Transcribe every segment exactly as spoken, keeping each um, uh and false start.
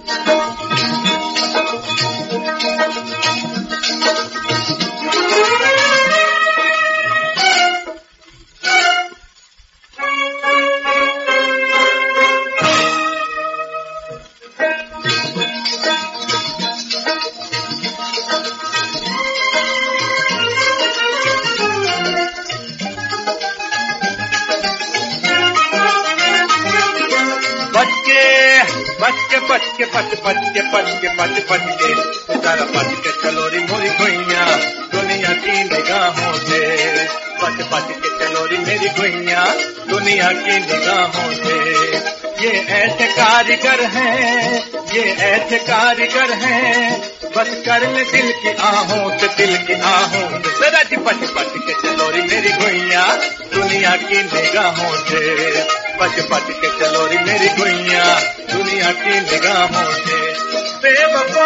बच के बच के बच बच के बच के बच बच के जरा बच के चलो री मोरी गुइया दुनिया की निगाहों से। बच बच के चलो री मेरी गुइया दुनिया की निगाहों से। ये ऐसे कारीगर हैं, ये ऐसे कारीगर हैं, बस कर ले दिल की आहों से, दिल की आहों से। जरा जी बच बच के चलो री मेरी गुइया दुनिया की निगाहों से। बच बच के चलो री मेरी गुइया दुनिया की निगाहों से। बेवफा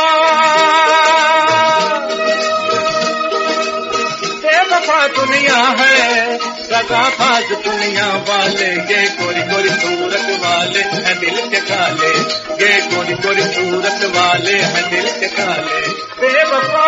बेवफा दुनिया है, दगाबाज दुनिया वाले, ये गोरी गोरी सूरत वाले हैं दिल के काले, ये गोरी गोरी सूरत वाले हैं दिल के काले। बेवफा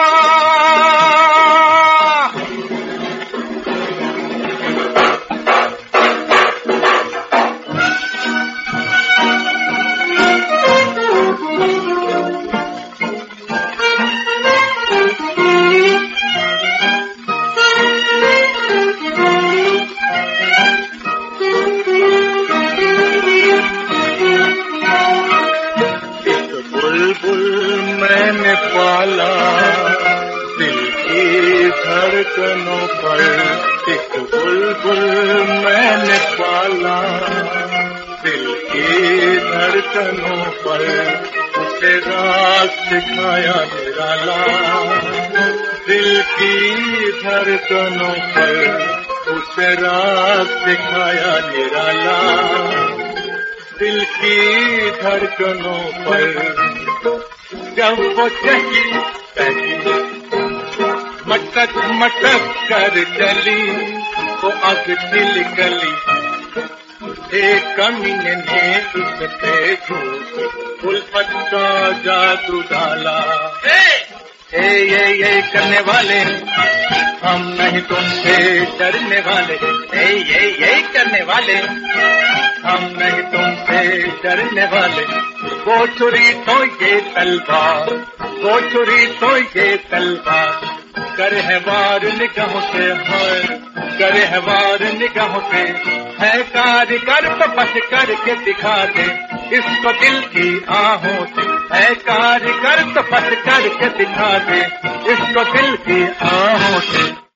मैंने पाला दिल की धड़कनों पर, एक बुलबुल मैंने पाला दिल की धड़कनों पर। उसे राग सिखाया निराला दिल की धड़कनों पर। उसे राग सिखाया निराला दिल की धड़कनों पर। जब वो चली चली मटक मटक कर चली, वो अग दिल गली, एक कमीने ने उस पे झूठ उल्फत का जादू डाला। ए ये ये करने वाले हम नहीं तुमसे डरने वाले, ए ये ये करने वाले हम नहीं तुमसे डरने वाले। वो छुरी तो ये तलवार, वो छुरी तो ये तलवार, करे है वार निगाहों से, है करे है वार निगाहों से। है कारीगर तो बस करके दिखा दे इसको दिल की आहों से। है कारीगर तो बस करके दिखा दे इसको दिल की आहों से।